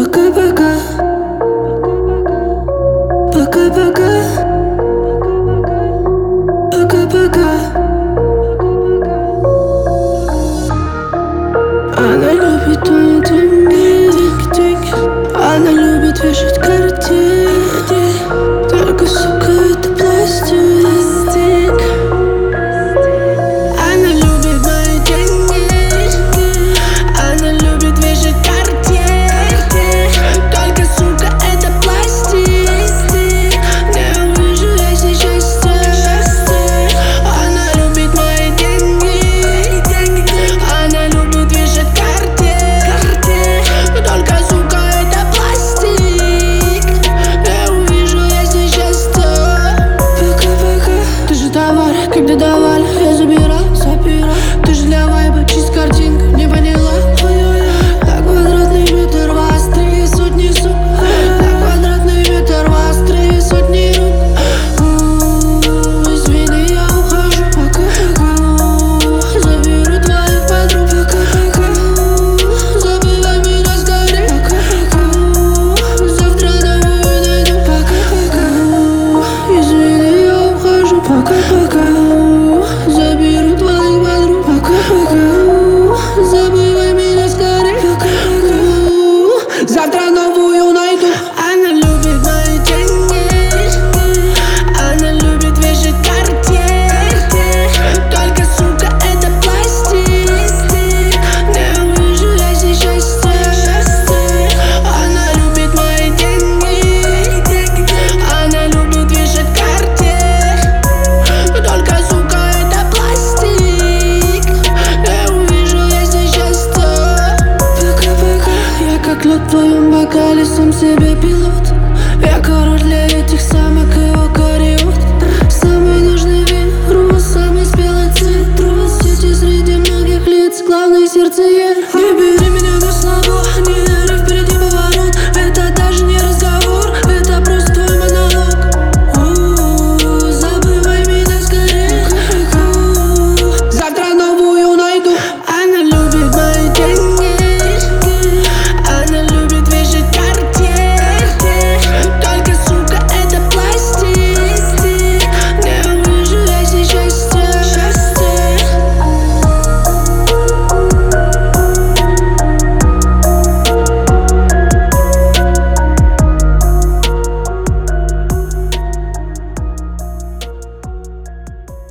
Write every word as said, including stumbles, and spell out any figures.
Пока-пока, пока-пока, пока-пока. Она любит твои деньги, она любит вешать картинки. Только, сука, это пластик. Она любит мои деньги, она любит вешать картинки. Только, сука, это пластик. Не увижу я сейчас счастья. Она любит мои деньги, она любит вешать картинки. Только, сука, это пластик. Не увижу я сейчас счастья. Пока-пока. Ты же товар, когда давали, я забирал, забирал. Ты же для вайба, чист картинка, не поняла. На квадратный метр вас три сотни сук. На квадратный метр вас три сотни рук. М, Извини, я ухожу. Пока-пока. Заберу твоих подруг. Пока-пока. Забывай меня скорей. Пока-пока. Завтра новую найду. Пока-пока. Извини, я ухожу. Пока-пока. Заберу твоих подруг. Пока-пока. Забывай меня скорей. Пока-пока. Завтра новую найду. Она любит мои деньги, она любит вешать картинки. Только, сука, это пластик. Не увижу я сейчас счастья. Она любит мои деньги, она любит вешать картинки. Только, сука, это пластик. Не увижу я сейчас счастья. Пока-пока. Я как лед в твоем бокале, сам себе пилот. Я король для этих самок и окариот. Самый нужный вин, рус, самый спелый цитрус. Сети среди многих лиц, главное сердце я. Не бери